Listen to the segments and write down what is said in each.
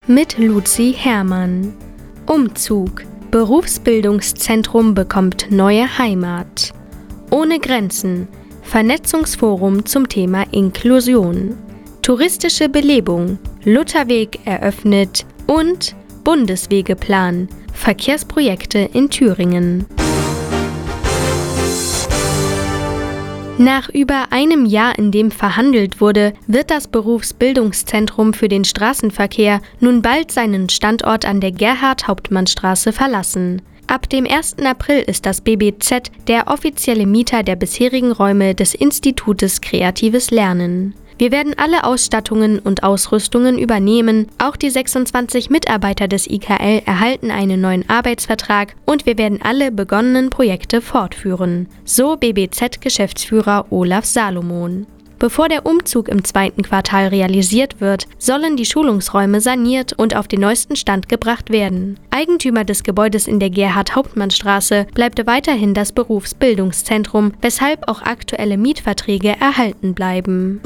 mit Luzi Herrmann. Umzug. Berufsbildungszentrum bekommt neue Heimat. Ohne Grenzen. Vernetzungsforum zum Thema Inklusion. Touristische Belebung. Lutherweg eröffnet und Bundeswegeplan. Verkehrsprojekte in Thüringen. Nach über einem Jahr, in dem verhandelt wurde, wird das Berufsbildungszentrum für den Straßenverkehr nun bald seinen Standort an der Gerhard-Hauptmann-Straße verlassen. Ab dem 1. April ist das BBZ der offizielle Mieter der bisherigen Räume des Institutes Kreatives Lernen. Wir werden alle Ausstattungen und Ausrüstungen übernehmen, auch die 26 Mitarbeiter des IKL erhalten einen neuen Arbeitsvertrag und wir werden alle begonnenen Projekte fortführen, so BBZ-Geschäftsführer Olaf Salomon. Bevor der Umzug im 2. Quartal realisiert wird, sollen die Schulungsräume saniert und auf den neuesten Stand gebracht werden. Eigentümer des Gebäudes in der Gerhard-Hauptmann-Straße bleibt weiterhin das Berufsbildungszentrum, weshalb auch aktuelle Mietverträge erhalten bleiben.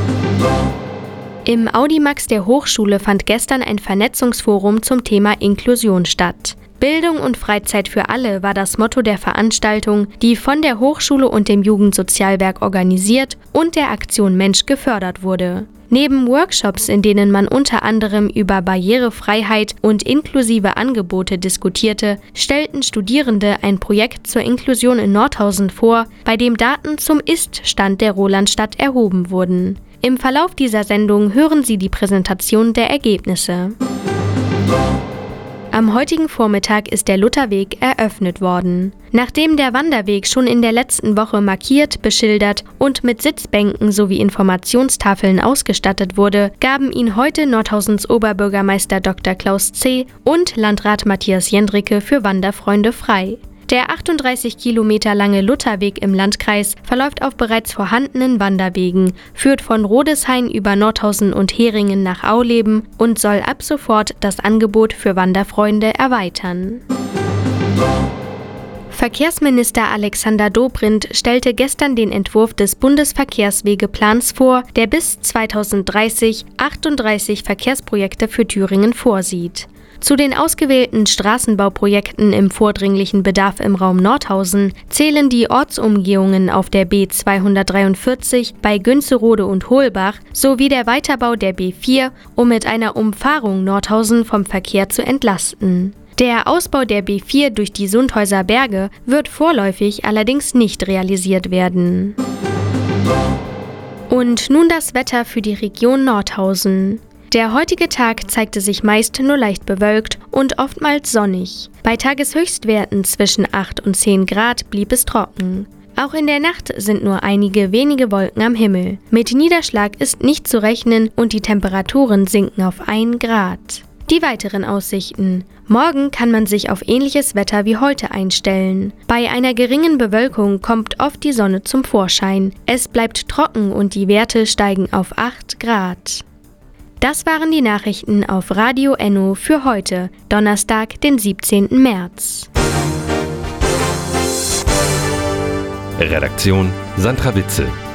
Im Audimax der Hochschule fand gestern ein Vernetzungsforum zum Thema Inklusion statt. Bildung und Freizeit für alle war das Motto der Veranstaltung, die von der Hochschule und dem Jugendsozialwerk organisiert und der Aktion Mensch gefördert wurde. Neben Workshops, in denen man unter anderem über Barrierefreiheit und inklusive Angebote diskutierte, stellten Studierende ein Projekt zur Inklusion in Nordhausen vor, bei dem Daten zum Ist-Stand der Rolandstadt erhoben wurden. Im Verlauf dieser Sendung hören Sie die Präsentation der Ergebnisse. Am heutigen Vormittag ist der Lutherweg eröffnet worden. Nachdem der Wanderweg schon in der letzten Woche markiert, beschildert und mit Sitzbänken sowie Informationstafeln ausgestattet wurde, gaben ihn heute Nordhausens Oberbürgermeister Dr. Klaus C. und Landrat Matthias Jendricke für Wanderfreunde frei. Der 38 Kilometer lange Lutherweg im Landkreis verläuft auf bereits vorhandenen Wanderwegen, führt von Rodeshain über Nordhausen und Heringen nach Auleben und soll ab sofort das Angebot für Wanderfreunde erweitern. Verkehrsminister Alexander Dobrindt stellte gestern den Entwurf des Bundesverkehrswegeplans vor, der bis 2030 38 Verkehrsprojekte für Thüringen vorsieht. Zu den ausgewählten Straßenbauprojekten im vordringlichen Bedarf im Raum Nordhausen zählen die Ortsumgehungen auf der B243 bei Günzerode und Hohlbach sowie der Weiterbau der B4, um mit einer Umfahrung Nordhausen vom Verkehr zu entlasten. Der Ausbau der B4 durch die Sundhäuser Berge wird vorläufig allerdings nicht realisiert werden. Und nun das Wetter für die Region Nordhausen. Der heutige Tag zeigte sich meist nur leicht bewölkt und oftmals sonnig. Bei Tageshöchstwerten zwischen 8 und 10 Grad blieb es trocken. Auch in der Nacht sind nur einige wenige Wolken am Himmel. Mit Niederschlag ist nicht zu rechnen und die Temperaturen sinken auf 1 Grad. Die weiteren Aussichten. Morgen kann man sich auf ähnliches Wetter wie heute einstellen. Bei einer geringen Bewölkung kommt oft die Sonne zum Vorschein. Es bleibt trocken und die Werte steigen auf 8 Grad. Das waren die Nachrichten auf Radio Enno für heute, Donnerstag, den 17. März. Redaktion Sandra Witzel.